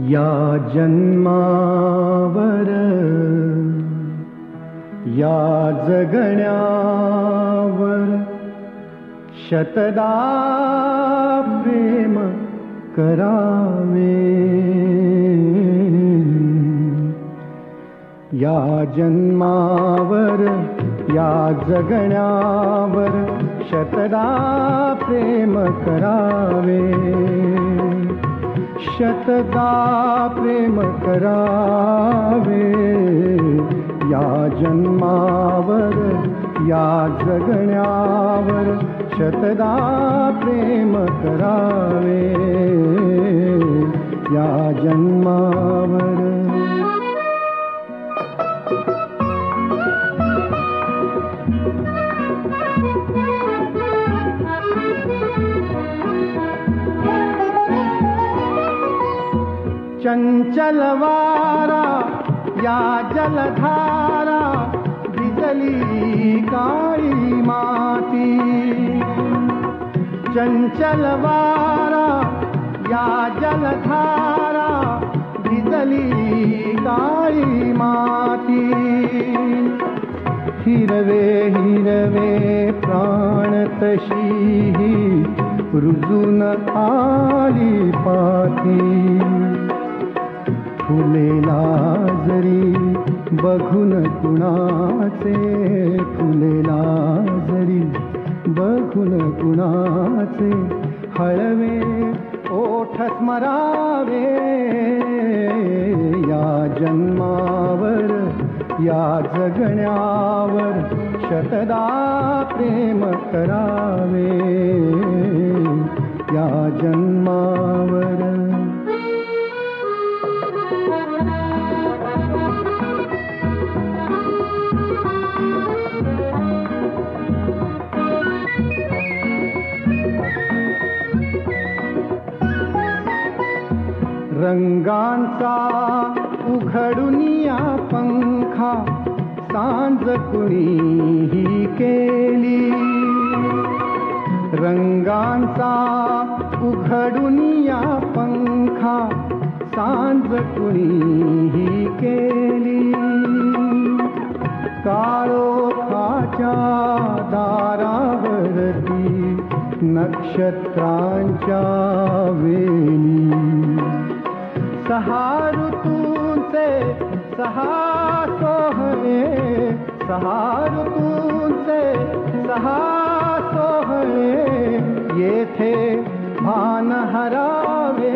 या जन्मावर या जगण्यावर शतदा प्रेम करावे. या जन्मावर या जगण्यावर शतदा प्रेम करावे. शतदा प्रेम करावे. या जन्मावर या जगण्यावर शतदा प्रेम करावे. या जन्मावर चंचल वारा या जलधारा भिजली काळी माती. चंचल वारा या जलधारा भिजली काळी माती. हिरवे हिरवे प्राण तशी रुजून आली पाती. फुलेला जरी बघून कुणाचे फुलेला जरी बघून कुणाचे हळवे ओठ स्मरावे. या जन्मावर या जगण्यावर शतदा प्रेम करावे. या जन्मावर रंगांचा उघडुनिया पंखा सांज कुणीही केली. रंगांचा उघडुनिया पंखा सांज कुणीही केली. काळोखाच्या दारावरती नक्षत्रांच्या वेली. सहा ऋतूंचे सहा सोहळे सहा ऋतूंचे सहा सोहळे येथे भान हरावे.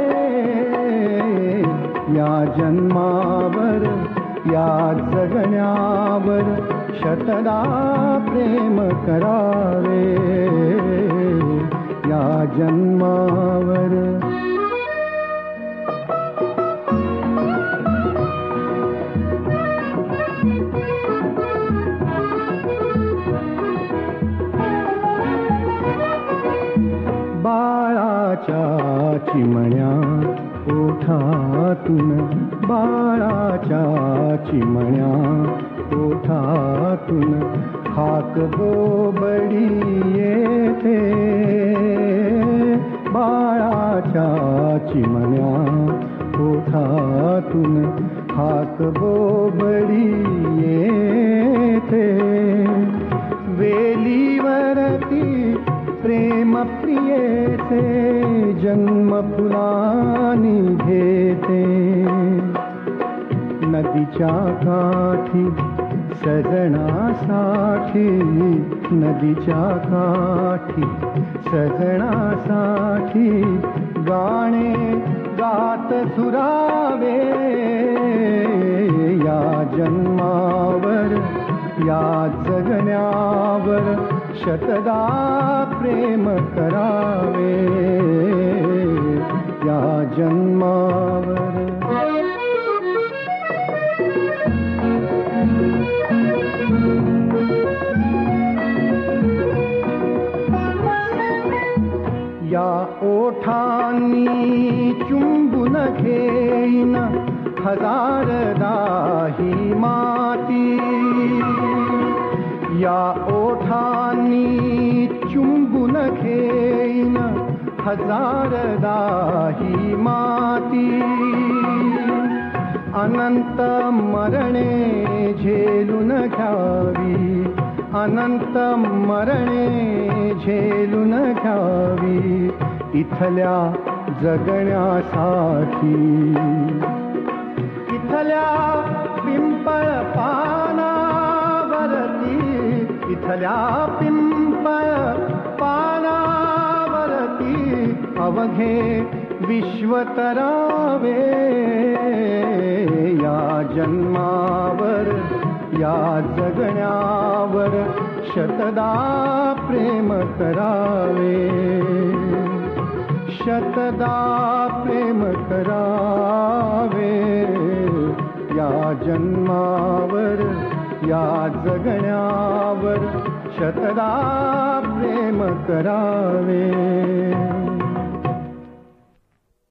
या जन्मावर या जगण्यावर शतदा प्रेम करावे. या जन्मावर बाळाच्या चिमण्या ओठातून बाळाच्या चिमण्या ओठातून हाक बोबडी येते. बाळाच्या चिमण्या ओठातून हाक बोबडी येते. वेलीवरती प्रेम प्रियेचे जन्म फुलानी घेते. नदीच्या काठी सजनासाठी नदीच्या काठी सजनासाठी गाणे गात झुरावे. या जन्मावर या जगण्यावर शतदा प्रेम करावे. या जन्मावर या ओठांनी चुंबून घेईन हजारदा ही माती. या ओठांनी चुंबून घेईन हजारदा ही माती. अनंत मरणे झेलून घ्यावी, अनंत मरणे झेलून घ्यावी इथल्या जगण्यासाठी. इथल्या पिंपळ पानावरती, इथल्या पिंपळ पानावरती अवघे विश्व तरावे. या जन्मावर या जगण्यावर शतदा प्रेम करावे, शतदा प्रेम करावे. या जन्मावर या जगण्यावर शतदा प्रेम करावे.